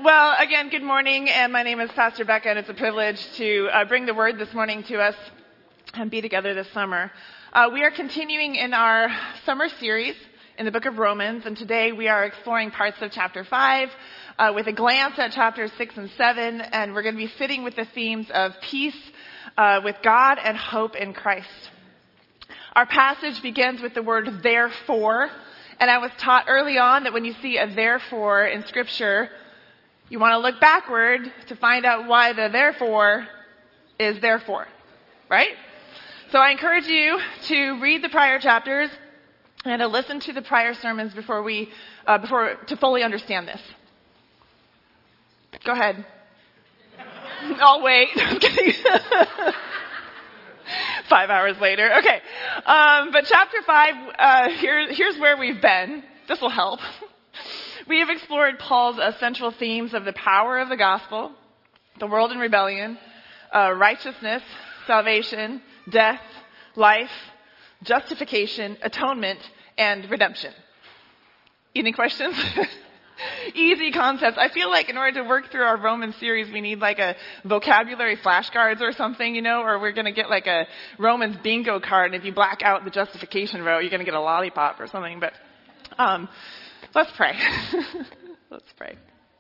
Well, again, good morning, and my name is Pastor Becca, and it's a privilege to bring the word this morning to us and be together this summer. We are continuing in our summer series in the book of Romans, and today we are exploring parts of chapter 5 with a glance at chapters 6 and 7, and we're going to be sitting with the themes of peace with God and hope in Christ. Our passage begins with the word therefore, and I was taught early on that when you see a therefore in Scripture, you want to look backward to find out why the therefore is therefore, right? So I encourage you to read the prior chapters and to listen to the prior sermons before to fully understand this. Go ahead. I'll wait. I'm kidding. 5 hours later. Okay. But chapter 5, here's where we've been. This will help. We have explored Paul's central themes of the power of the gospel, the world in rebellion, righteousness, salvation, death, life, justification, atonement, and redemption. Any questions? Easy concepts. I feel like in order to work through our Romans series, we need like a vocabulary flashcards or something, or we're going to get like a Romans bingo card, and if you black out the justification row, you're going to get a lollipop or something. But let's pray. Let's pray.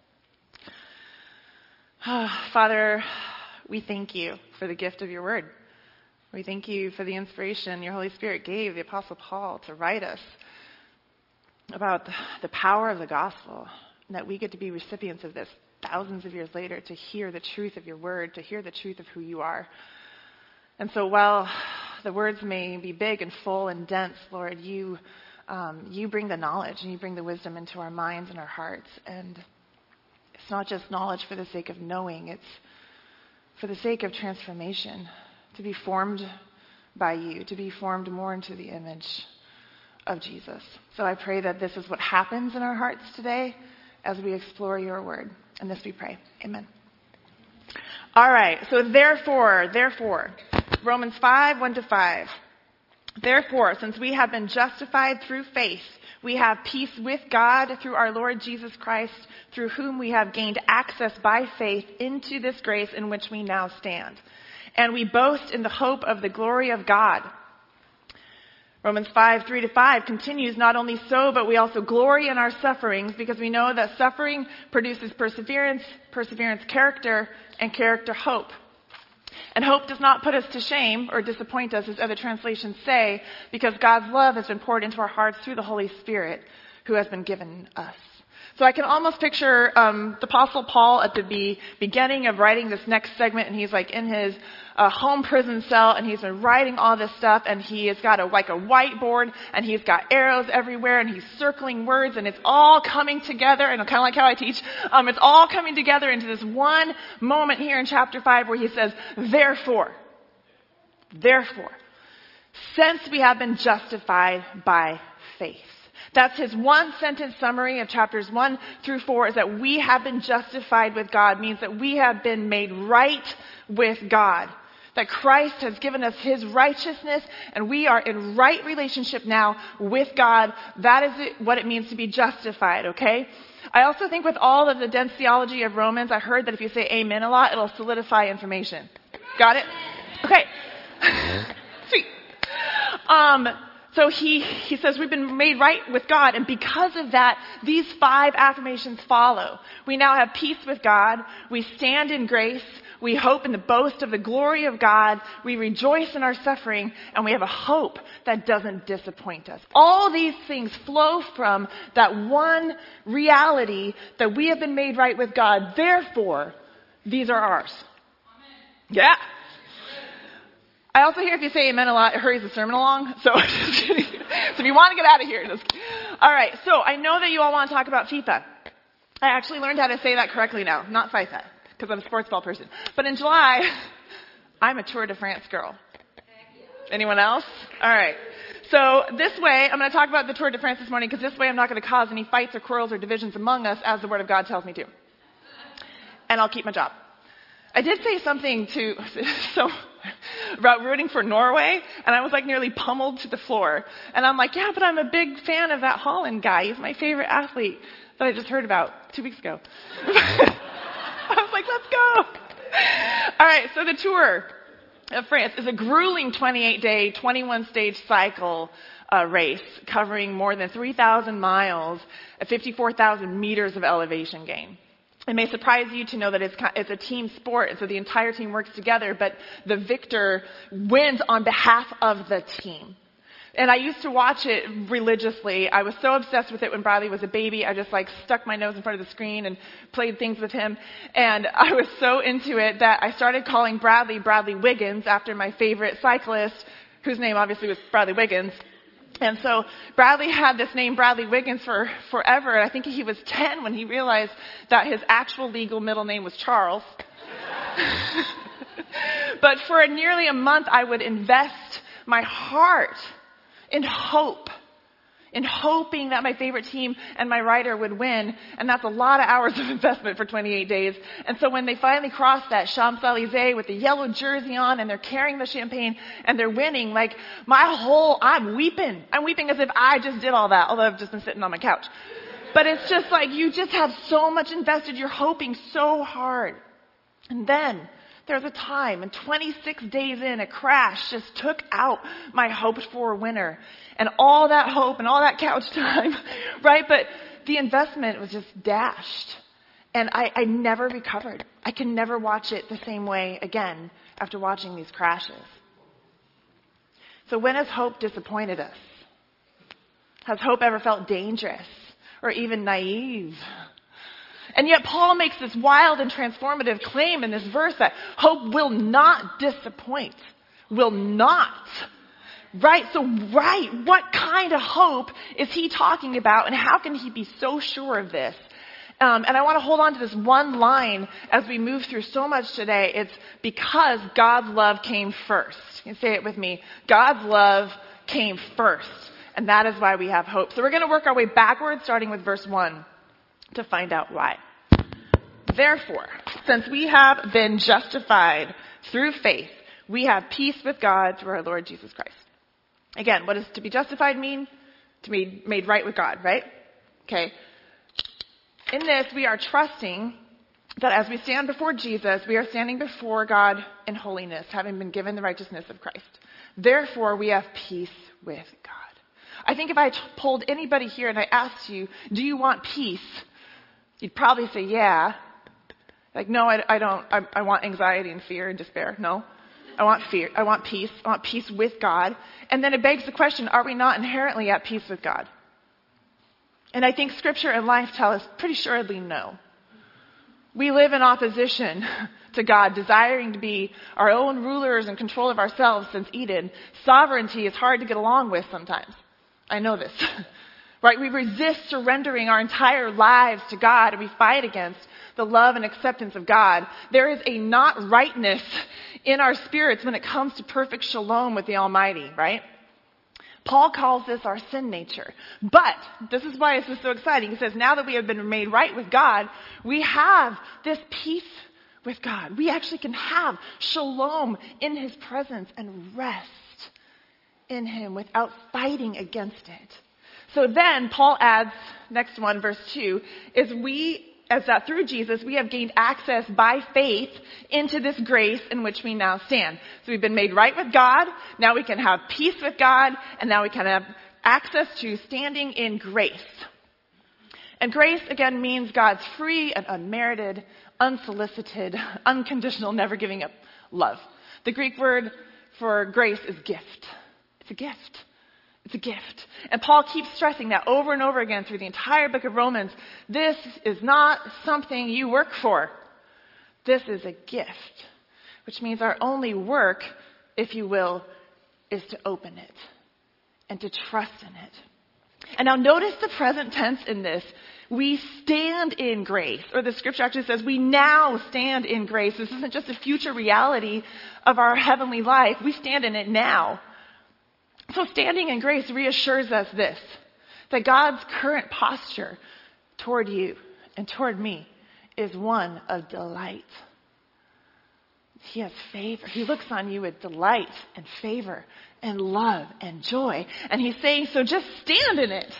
Father, we thank you for the gift of your word. We thank you for the inspiration your Holy Spirit gave the Apostle Paul to write us about the power of the gospel, and that we get to be recipients of this thousands of years later, to hear the truth of your word, to hear the truth of who you are. And so while the words may be big and full and dense, Lord, you bring the knowledge and you bring the wisdom into our minds and our hearts. And it's not just knowledge for the sake of knowing, it's for the sake of transformation, to be formed by you, to be formed more into the image of Jesus. So I pray that this is what happens in our hearts today as we explore your word. And this we pray. Amen. All right. So therefore, Romans 5, 1-5. Therefore, since we have been justified through faith, we have peace with God through our Lord Jesus Christ, through whom we have gained access by faith into this grace in which we now stand. And we boast in the hope of the glory of God. Romans 5, 3-5 continues, not only so, but we also glory in our sufferings, because we know that suffering produces perseverance, perseverance character, and character hope. And hope does not put us to shame or disappoint us, as other translations say, because God's love has been poured into our hearts through the Holy Spirit who has been given us. So I can almost picture the Apostle Paul at the beginning of writing this next segment, and he's like in his home prison cell, and he's been writing all this stuff, and he has got a whiteboard, and he's got arrows everywhere, and he's circling words, and it's all coming together, and kind of like how I teach, it's all coming together into this one moment here in chapter 5 where he says, therefore, since we have been justified by faith. That's his one sentence summary of chapters 1-4, is that we have been justified with God, means that we have been made right with God. That Christ has given us his righteousness, and we are in right relationship now with God. That is what it means to be justified, okay? I also think with all of the dense theology of Romans, I heard that if you say amen a lot, it'll solidify information. Got it? Okay. Sweet. So he says we've been made right with God, and because of that, these 5 affirmations follow. We now have peace with God. We stand in grace. We hope in the boast of the glory of God. We rejoice in our suffering, and we have a hope that doesn't disappoint us. All these things flow from that one reality that we have been made right with God. Therefore, these are ours. Amen. Yeah. I also hear if you say amen a lot, it hurries the sermon along. So just kidding. So if you want to get out of here, all right. So I know that you all want to talk about FIFA. I actually learned how to say that correctly now, not FIFA, because I'm a sports ball person. But in July, I'm a Tour de France girl. Anyone else? All right. So this way, I'm going to talk about the Tour de France this morning, because this way I'm not going to cause any fights or quarrels or divisions among us, as the Word of God tells me to. And I'll keep my job. I did say something about rooting for Norway, and I was like nearly pummeled to the floor. And I'm like, yeah, but I'm a big fan of that Holland guy. He's my favorite athlete that I just heard about 2 weeks ago. right, so the Tour of France is a grueling 28-day, 21-stage cycle race covering more than 3,000 miles at 54,000 meters of elevation gain. It may surprise you to know that it's a team sport, and so the entire team works together, but the victor wins on behalf of the team. And I used to watch it religiously. I was so obsessed with it when Bradley was a baby. I just stuck my nose in front of the screen and played things with him. And I was so into it that I started calling Bradley Wiggins after my favorite cyclist, whose name obviously was Bradley Wiggins. And so Bradley had this name Bradley Wiggins for forever. And I think he was 10 when he realized that his actual legal middle name was Charles. But for nearly a month, I would invest my heart in hoping that my favorite team and my rider would win. And that's a lot of hours of investment for 28 days. And so when they finally crossed that Champs-Élysées with the yellow jersey on and they're carrying the champagne and they're winning, I'm weeping. I'm weeping as if I just did all that, although I've just been sitting on my couch. But it's just you just have so much invested. You're hoping so hard. And then there was a time, and 26 days in, a crash just took out my hoped-for winner. And all that hope and all that couch time, right? But the investment was just dashed. And I never recovered. I can never watch it the same way again after watching these crashes. So when has hope disappointed us? Has hope ever felt dangerous or even naive? And yet Paul makes this wild and transformative claim in this verse that hope will not disappoint. Will not. Right? What kind of hope is he talking about, and how can he be so sure of this? And I want to hold on to this one line as we move through so much today. It's because God's love came first. You can say it with me. God's love came first. And that is why we have hope. So we're going to work our way backwards, starting with verse 1, to find out why. Therefore, since we have been justified through faith, we have peace with God through our Lord Jesus Christ. Again, what does to be justified mean? To be made right with God, right? Okay. In this, we are trusting that as we stand before Jesus, we are standing before God in holiness, having been given the righteousness of Christ. Therefore, we have peace with God. I think if I polled anybody here and I asked you, do you want peace? You'd probably say, yeah. No, I don't. I want anxiety and fear and despair. No. I want fear. I want peace. I want peace with God. And then it begs the question, are we not inherently at peace with God? And I think Scripture and life tell us pretty assuredly no. We live in opposition to God, desiring to be our own rulers and control of ourselves since Eden. Sovereignty is hard to get along with sometimes. I know this. Right? We resist surrendering our entire lives to God, and we fight against the love and acceptance of God. There is a not rightness in our spirits when it comes to perfect shalom with the Almighty, right? Paul calls this our sin nature. But this is why this is so exciting. He says, now that we have been made right with God, we have this peace with God. We actually can have shalom in his presence and rest in him without fighting against it. So then Paul adds, next one, verse 2, as that through Jesus we have gained access by faith into this grace in which we now stand. So we've been made right with God, now we can have peace with God, and now we can have access to standing in grace. And grace, again, means God's free and unmerited, unsolicited, unconditional, never giving up love. The Greek word for grace is gift. It's a gift. It's a gift. And Paul keeps stressing that over and over again through the entire book of Romans. This is not something you work for. This is a gift, which means our only work, if you will, is to open it and to trust in it. And now notice the present tense in this. We stand in grace, or the scripture actually says we now stand in grace. This isn't just a future reality of our heavenly life. We stand in it now. So standing in grace reassures us this, that God's current posture toward you and toward me is one of delight. He has favor. He looks on you with delight and favor and love and joy. And he's saying, so just stand in it.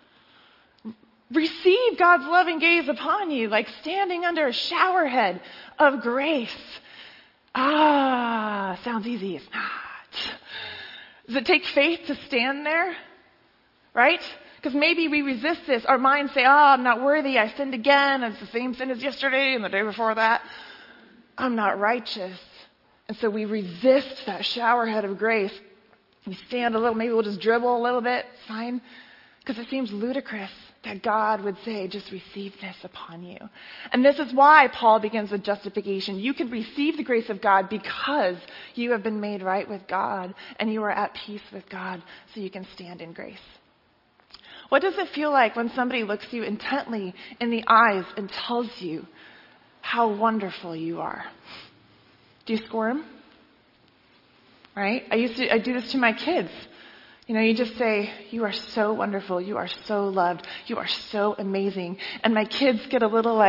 Receive God's loving gaze upon you, like standing under a shower head of grace. Sounds easy. It's not. Does it take faith to stand there? Right? Because maybe we resist this. Our minds say, I'm not worthy. I sinned again. It's the same sin as yesterday and the day before that. I'm not righteous. And so we resist that shower head of grace. We stand a little. Maybe we'll just dribble a little bit. Fine. Because it seems ludicrous that God would say, just receive this upon you. And this is why Paul begins with justification. You can receive the grace of God because you have been made right with God and you are at peace with God, so you can stand in grace. What does it feel like when somebody looks you intently in the eyes and tells you how wonderful you are? Do you squirm? Right? I do this to my kids. You just say, you are so wonderful, you are so loved, you are so amazing. And my kids get a little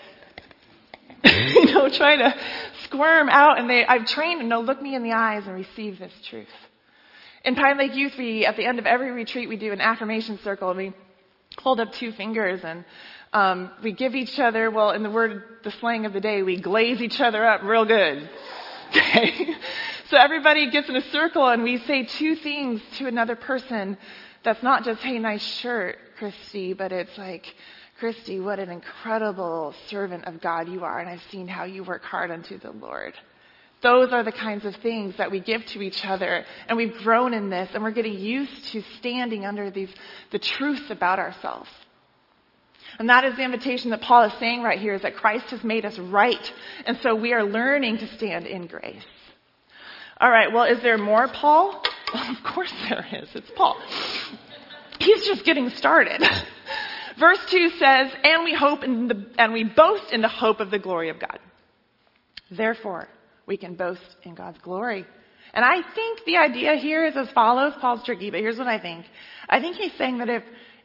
trying to squirm out, and I've trained them to look me in the eyes and receive this truth. In Pine Lake Youth, at the end of every retreat, we do an affirmation circle, and we hold up 2 fingers, and we give each other, in the slang of the day, we glaze each other up real good. Okay? So everybody gets in a circle and we say 2 things to another person that's not just, hey, nice shirt, Christy, but it's like, Christy, what an incredible servant of God you are, and I've seen how you work hard unto the Lord. Those are the kinds of things that we give to each other, and we've grown in this, and we're getting used to standing under the truth about ourselves. And that is the invitation that Paul is saying right here, is that Christ has made us right, and so we are learning to stand in grace. All right, is there more, Paul? Well, of course there is. It's Paul. He's just getting started. Verse 2 says, and we boast in the hope of the glory of God. Therefore, we can boast in God's glory. And I think the idea here is as follows. Paul's tricky, but here's what I think. I think he's saying that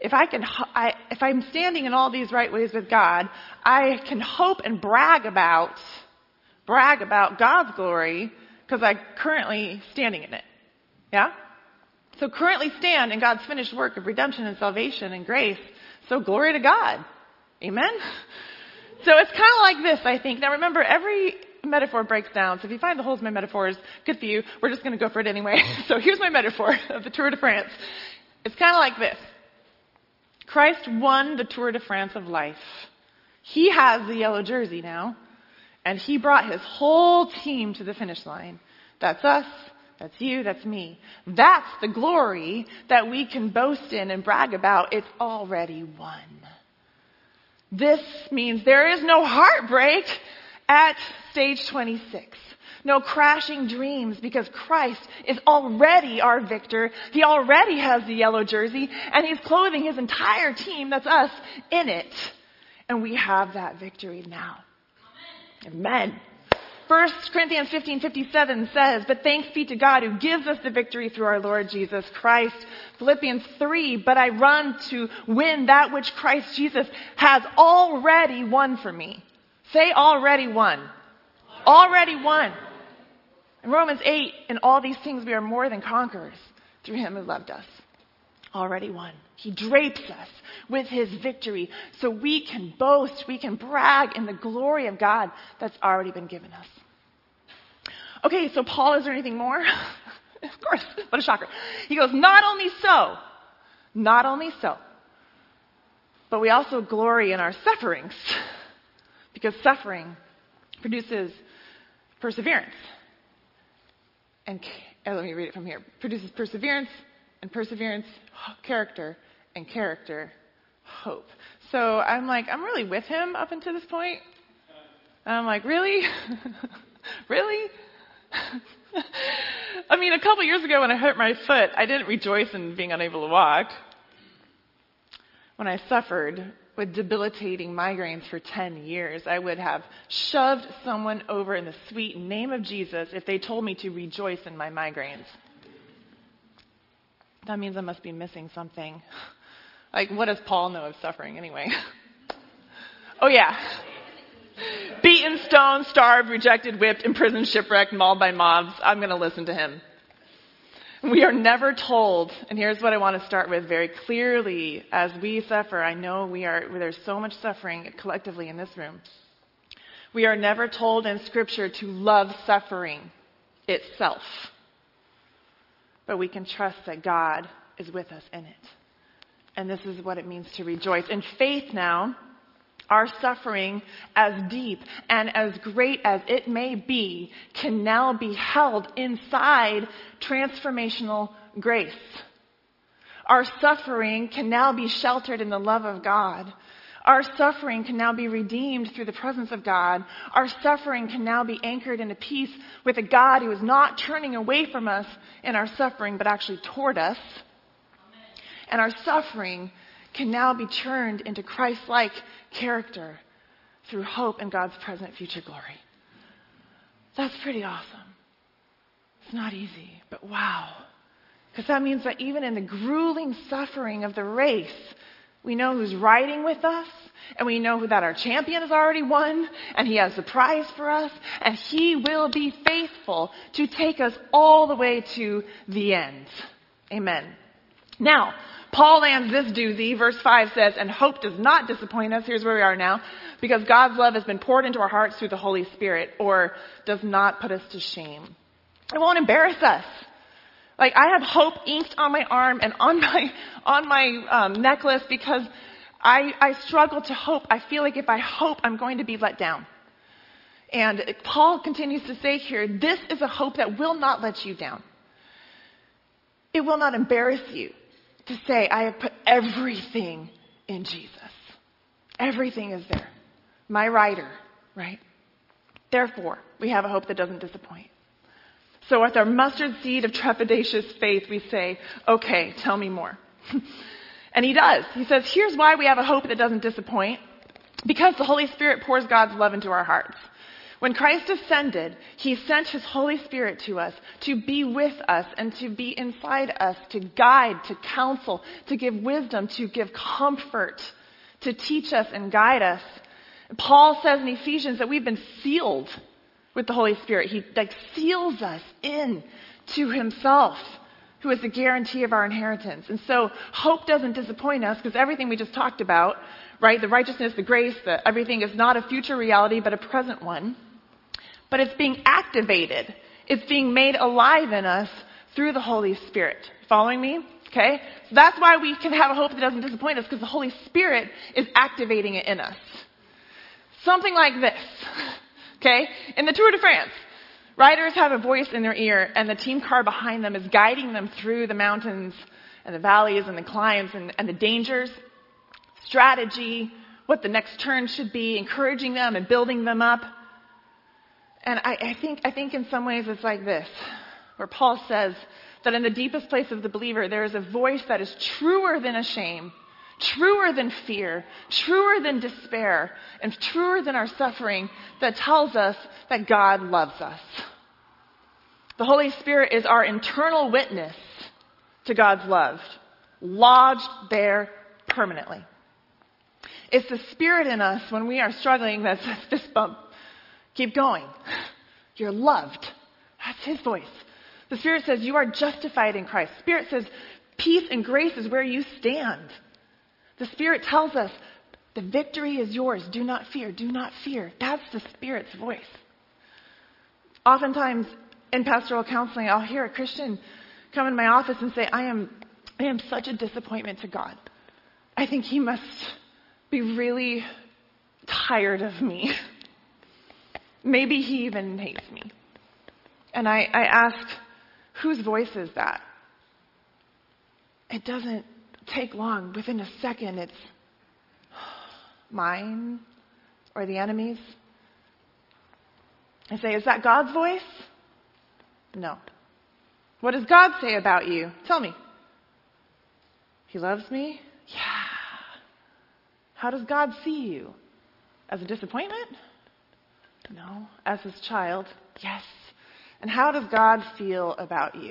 if I'm standing in all these right ways with God, I can hope and brag about God's glory, because I'm currently standing in it. Yeah? So currently stand in God's finished work of redemption and salvation and grace. So glory to God. Amen? So it's kind of like this, I think. Now remember, every metaphor breaks down. So if you find the holes in my metaphors, good for you. We're just going to go for it anyway. So here's my metaphor of the Tour de France. It's kind of like this. Christ won the Tour de France of life. He has the yellow jersey now. And he brought his whole team to the finish line. That's us. That's you. That's me. That's the glory that we can boast in and brag about. It's already won. This means there is no heartbreak at stage 26. No crashing dreams, because Christ is already our victor. He already has the yellow jersey, and he's clothing his entire team, that's us, in it. And we have that victory now. Amen. 1 Corinthians 15:57 says, but thanks be to God who gives us the victory through our Lord Jesus Christ. Philippians 3, but I run to win that which Christ Jesus has already won for me. Say already won. Already won. In Romans 8, in all these things we are more than conquerors through him who loved us. Already won. He drapes us with his victory so we can boast, we can brag in the glory of God that's already been given us. Okay, so Paul, is there anything more? Of course, what a shocker. He goes, not only so, but we also glory in our sufferings, because suffering produces perseverance. And let me read it from here. Produces perseverance, and perseverance, character, and character, hope. So I'm really with him up until this point. And I'm like, really? Really? I mean, a couple years ago when I hurt my foot, I didn't rejoice in being unable to walk. When I suffered with debilitating migraines for 10 years, I would have shoved someone over in the sweet name of Jesus if they told me to rejoice in my migraines. That means I must be missing something. Like, what does Paul know of suffering anyway? Oh, yeah. Beaten, stoned, starved, rejected, whipped, imprisoned, shipwrecked, mauled by mobs. I'm going to listen to him. We are never told, and here's what I want to start with very clearly. As we suffer, I know there's so much suffering collectively in this room. We are never told in Scripture to love suffering itself. But we can trust that God is with us in it. And this is what it means to rejoice. In faith now, our suffering, as deep and as great as it may be, can now be held inside transformational grace. Our suffering can now be sheltered in the love of God. Our suffering can now be redeemed through the presence of God. Our suffering can now be anchored into peace with a God who is not turning away from us in our suffering, but actually toward us. And our suffering can now be turned into Christ-like character through hope in God's present future glory. That's pretty awesome. It's not easy, but wow. Because that means that even in the grueling suffering of the race, we know who's riding with us, and we know that our champion has already won, and he has the prize for us, and he will be faithful to take us all the way to the end. Amen. Now, Paul lands this doozy. Verse 5 says, and hope does not disappoint us. Here's where we are now. Because God's love has been poured into our hearts through the Holy Spirit, or does not put us to shame. It won't embarrass us. Like, I have hope inked on my arm and on my necklace because I struggle to hope. I feel like if I hope, I'm going to be let down. And Paul continues to say here, this is a hope that will not let you down. It will not embarrass you to say, I have put everything in Jesus. Everything is there. My rider, right? Therefore, we have a hope that doesn't disappoint. So with our mustard seed of trepidatious faith, we say, okay, tell me more. And he does. He says, here's why we have a hope that doesn't disappoint. Because the Holy Spirit pours God's love into our hearts. When Christ ascended, he sent his Holy Spirit to us to be with us and to be inside us, to guide, to counsel, to give wisdom, to give comfort, to teach us and guide us. Paul says in Ephesians that we've been sealed with the Holy Spirit. He seals us in to himself, who is the guarantee of our inheritance. And so hope doesn't disappoint us because everything we just talked about, right, the righteousness, the grace, everything is not a future reality but a present one. But it's being activated. It's being made alive in us through the Holy Spirit. Following me? Okay? So that's why we can have a hope that doesn't disappoint us, because the Holy Spirit is activating it in us. Something like this. Okay? In the Tour de France, riders have a voice in their ear, and the team car behind them is guiding them through the mountains and the valleys and the climbs and the dangers, strategy, what the next turn should be, encouraging them and building them up. And I think in some ways it's like this, where Paul says that in the deepest place of the believer, there is a voice that is truer than a shame, truer than fear, truer than despair, and truer than our suffering, that tells us that God loves us. The Holy Spirit is our internal witness to God's love, lodged there permanently. It's the Spirit in us when we are struggling that says, fist bump. Keep going. You're loved. That's his voice. The Spirit says you are justified in Christ. The Spirit says peace and grace is where you stand. The Spirit tells us the victory is yours. Do not fear. Do not fear. That's the Spirit's voice. Oftentimes in pastoral counseling, I'll hear a Christian come in my office and say, I am such a disappointment to God. I think he must be really tired of me. Maybe he even hates me. And I ask, whose voice is that? It doesn't take long. Within a second, it's mine or the enemy's. I say, is that God's voice? No. What does God say about you? Tell me. He loves me? Yeah. How does God see you? As a disappointment? No. As his child? Yes. And how does God feel about you?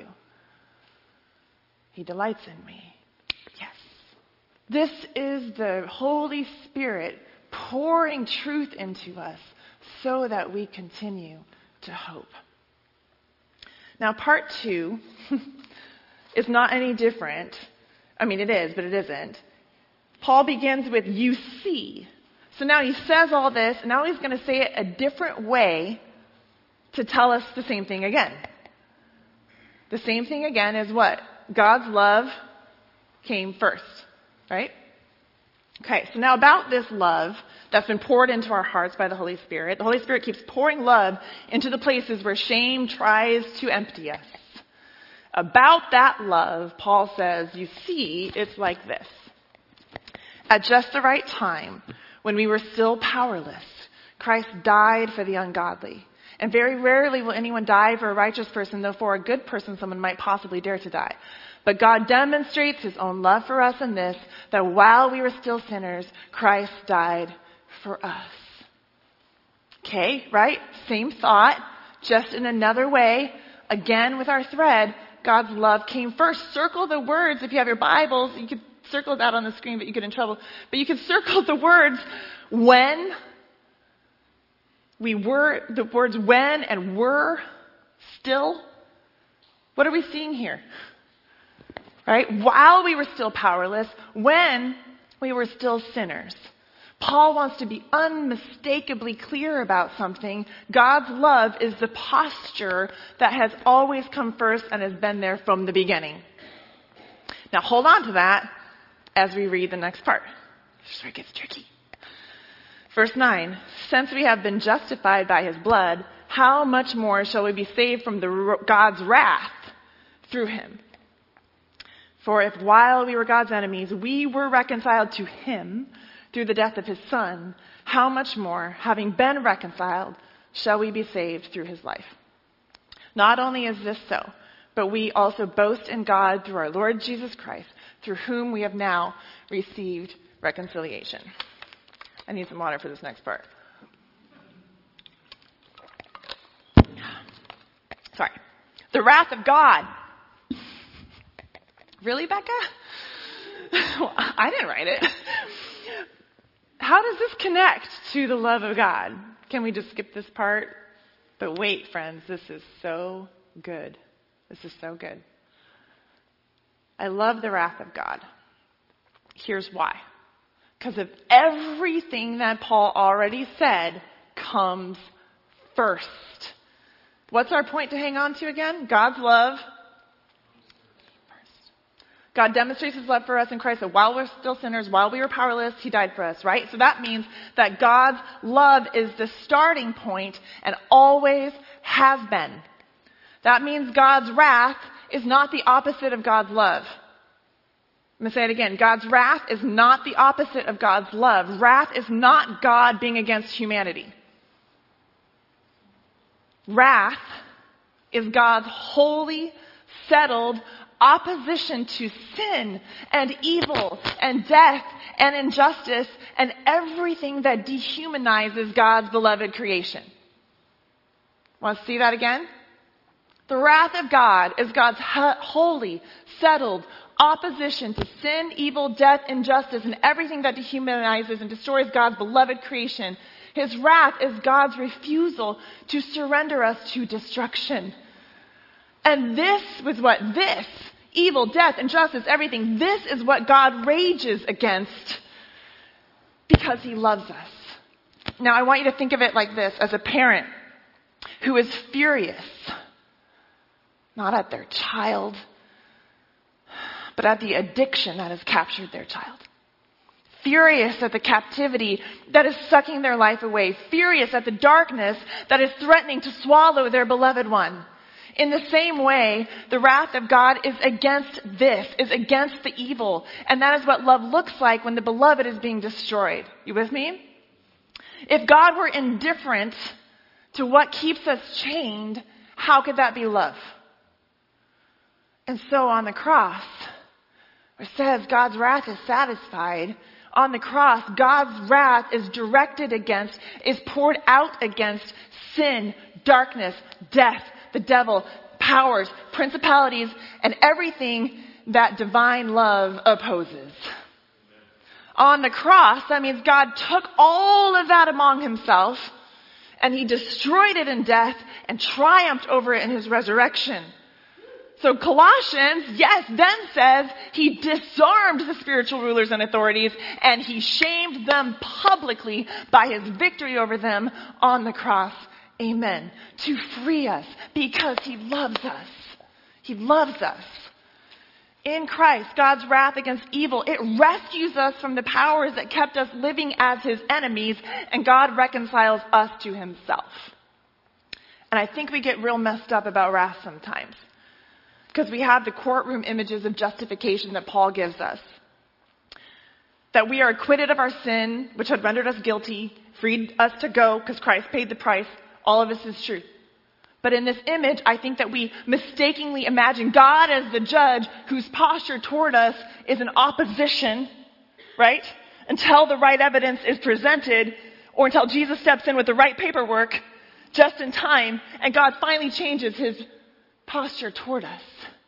He delights in me. Yes. This is the Holy Spirit pouring truth into us so that we continue to hope. Now, part 2 is not any different. I mean, it is, but it isn't. Paul begins with, you see. So now he says all this, and now he's going to say it a different way to tell us the same thing again. The same thing again is what? God's love came first, right? Okay, so now about this love that's been poured into our hearts by the Holy Spirit. The Holy Spirit keeps pouring love into the places where shame tries to empty us. About that love, Paul says, you see, it's like this. At just the right time, when we were still powerless, Christ died for the ungodly. And very rarely will anyone die for a righteous person, though for a good person someone might possibly dare to die. But God demonstrates his own love for us in this, that while we were still sinners, Christ died for us. Okay, right? Same thought, just in another way. Again, with our thread, God's love came first. Circle the words. If you have your Bibles, you could circle that on the screen, but you get in trouble. But you could circle the words when we were, the words when and were still. What are we seeing here? Right? While we were still powerless, when we were still sinners. Paul wants to be unmistakably clear about something. God's love is the posture that has always come first and has been there from the beginning. Now hold on to that as we read the next part. This is where it gets tricky. Verse 9, since we have been justified by his blood, how much more shall we be saved from God's wrath through him? For if while we were God's enemies, we were reconciled to him through the death of his son, how much more, having been reconciled, shall we be saved through his life? Not only is this so, but we also boast in God through our Lord Jesus Christ, through whom we have now received reconciliation. I need some water for this next part. Sorry. The wrath of God. Really, Becca? Well, I didn't write it. How does this connect to the love of God? Can we just skip this part? But wait, friends, this is so good. This is so good. I love the wrath of God. Here's why. Because of everything that Paul already said comes first. What's our point to hang on to again? God's love. God demonstrates his love for us in Christ, that while we're still sinners, while we were powerless, he died for us, right? So that means that God's love is the starting point and always has been. That means God's wrath is not the opposite of God's love. I'm going to say it again. God's wrath is not the opposite of God's love. Wrath is not God being against humanity. Wrath is God's holy, settled opposition to sin and evil and death and injustice and everything that dehumanizes God's beloved creation. Want to see that again? The wrath of God is God's holy, settled opposition to sin, evil, death, injustice, and everything that dehumanizes and destroys God's beloved creation. His wrath is God's refusal to surrender us to destruction. And this was what this, evil, death, injustice, everything, this is what God rages against because he loves us. Now, I want you to think of it like this, as a parent who is furious, not at their child, but at the addiction that has captured their child. Furious at the captivity that is sucking their life away. Furious at the darkness that is threatening to swallow their beloved one. In the same way, the wrath of God is against this, is against the evil. And that is what love looks like when the beloved is being destroyed. You with me? If God were indifferent to what keeps us chained, how could that be love? And so on the cross, it says God's wrath is satisfied. On the cross, God's wrath is directed against, is poured out against sin, darkness, death, the devil, powers, principalities, and everything that divine love opposes. On the cross, that means God took all of that among himself and he destroyed it in death and triumphed over it in his resurrection. So Colossians, yes, then says he disarmed the spiritual rulers and authorities and he shamed them publicly by his victory over them on the cross. Amen. To free us because he loves us. He loves us. In Christ, God's wrath against evil, it rescues us from the powers that kept us living as his enemies, and God reconciles us to himself. And I think we get real messed up about wrath sometimes, because we have the courtroom images of justification that Paul gives us. That we are acquitted of our sin, which had rendered us guilty, freed us to go because Christ paid the price. All of this is true. But in this image, I think that we mistakenly imagine God as the judge whose posture toward us is an opposition, right? Until the right evidence is presented, or until Jesus steps in with the right paperwork just in time, and God finally changes his posture toward us.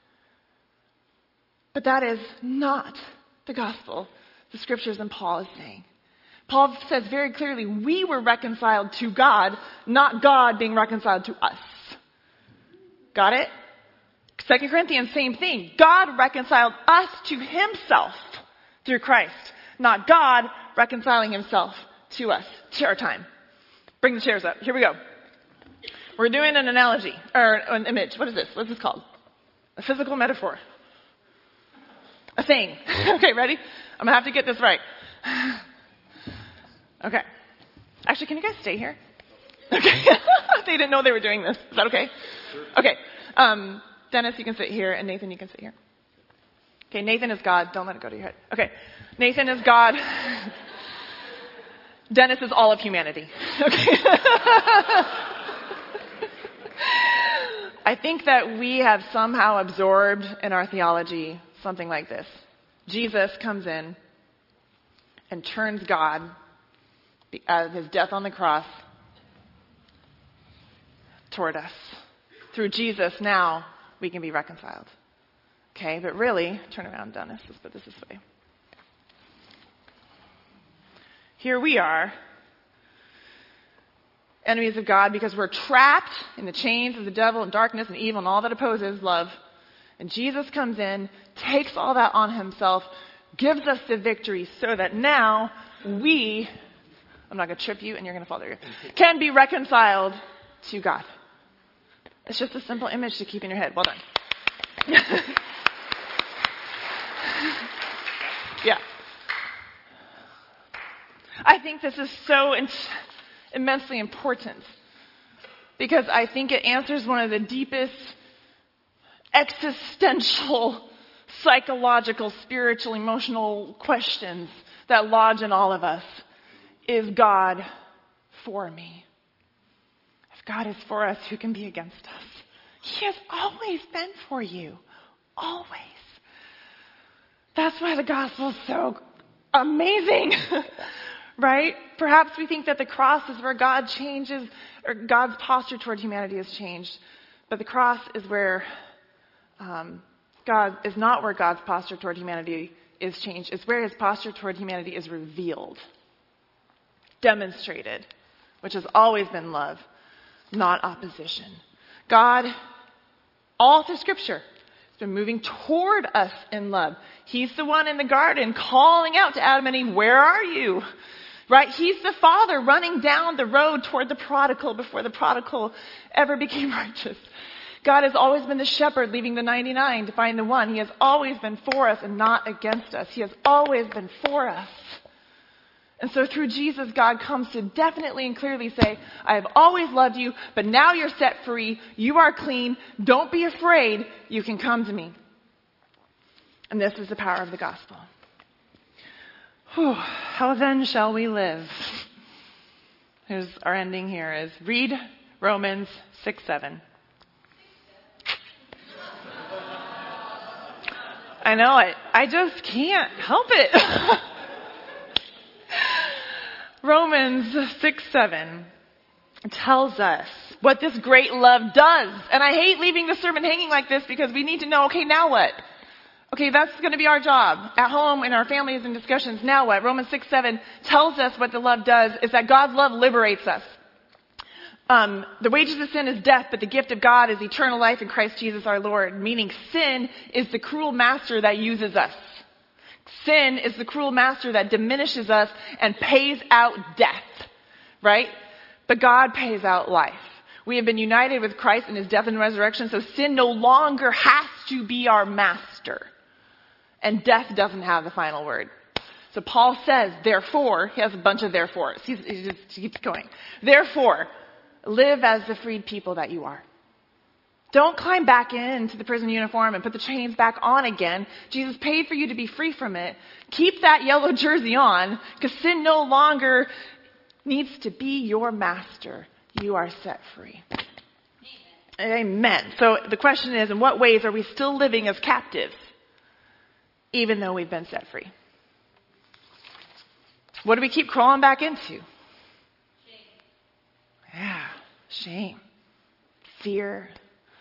But that is not the gospel the scriptures and Paul is saying. Paul says very clearly, we were reconciled to God, not God being reconciled to us. Got it? 2 Corinthians, same thing. God reconciled us to himself through Christ, not God reconciling himself to us. Chair time. Bring the chairs up. Here we go. We're doing an analogy, or an image. What is this? What's this called? A physical metaphor. A thing. Okay, ready? I'm going to have to get this right. Okay. Actually, can you guys stay here? Okay. They didn't know they were doing this. Is that okay? Sure. Okay. Dennis, you can sit here, and Nathan, you can sit here. Okay, Nathan is God. Don't let it go to your head. Okay. Nathan is God. Dennis is all of humanity. Okay. I think that we have somehow absorbed in our theology something like this. Jesus comes in and turns God, his death on the cross, toward us. Through Jesus, now we can be reconciled. Okay, but really, turn around, Dennis. Let's put this way. Here we are, enemies of God, because we're trapped in the chains of the devil and darkness and evil and all that opposes love. And Jesus comes in, takes all that on himself, gives us the victory so that now we, I'm not going to trip you and you're going to fall there, can be reconciled to God. It's just a simple image to keep in your head. Well done. Yeah. I think this is so immensely important because I think it answers one of the deepest existential, psychological, spiritual, emotional questions that lodge in all of us. Is God for me? If God is for us, who can be against us? He has always been for you. Always. That's why the gospel is so amazing. Right? Perhaps we think that the cross is where God changes, or God's posture toward humanity has changed. But the cross is where God is not where God's posture toward humanity is changed. It's where his posture toward humanity is revealed, demonstrated, which has always been love, not opposition. God, all through Scripture, has been moving toward us in love. He's the one in the garden calling out to Adam and Eve, where are you? Right? He's the father running down the road toward the prodigal before the prodigal ever became righteous. God has always been the shepherd leaving the 99 to find the one. He has always been for us and not against us. He has always been for us. And so through Jesus, God comes to definitely and clearly say, I have always loved you, but now you're set free. You are clean. Don't be afraid. You can come to me. And this is the power of the gospel. Whew. How then shall we live? Here's our ending here is read Romans 6:7. I know it. I just can't help it. Romans 6:7 tells us what this great love does. And I hate leaving the sermon hanging like this because we need to know, okay, now what? Okay, that's going to be our job at home, in our families and discussions. Now what? Romans 6:7 tells us what the love does is that God's love liberates us The wages of sin is death, but the gift of God is eternal life in Christ Jesus our Lord. Meaning sin is the cruel master that uses us. Sin is the cruel master that diminishes us and pays out death. Right? But God pays out life. We have been united with Christ in his death and resurrection, so sin no longer has to be our master. And death doesn't have the final word. So Paul says, therefore, he has a bunch of therefores. He just keeps going. Therefore, live as the freed people that you are. Don't climb back into the prison uniform and put the chains back on again. Jesus paid for you to be free from it. Keep that yellow jersey on, because sin no longer needs to be your master. You are set free. Amen. So the question is, in what ways are we still living as captives, even though we've been set free? What do we keep crawling back into? Shame. Yeah, shame. Fear.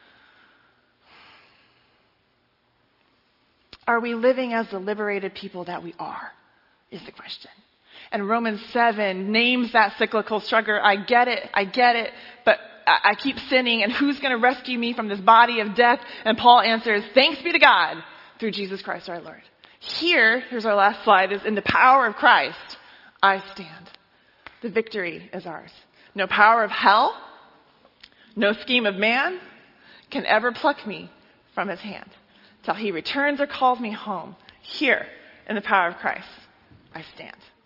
Are we living as the liberated people that we are, is the question. And Romans 7 names that cyclical struggle. I get it, but I keep sinning, and who's going to rescue me from this body of death? And Paul answers, thanks be to God through Jesus Christ our Lord. Here's our last slide, is in the power of Christ, I stand. The victory is ours. No power of hell, no scheme of man can ever pluck me from his hand till he returns or calls me home. Here, in the power of Christ, I stand.